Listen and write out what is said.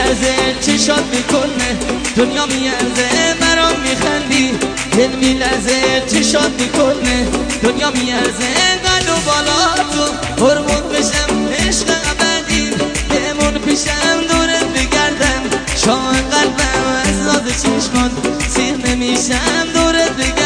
میلرزه چشات میکنه دنیا میارزه برام میخندی دل میلرزه چشات میکنه دنیا میارزه قلب و بالا تو هرمون بشم عشق ابدی بمون پیشم دورت بگردم شاه قلبم از ناز چشمات سیر نمیشم دورت بگردم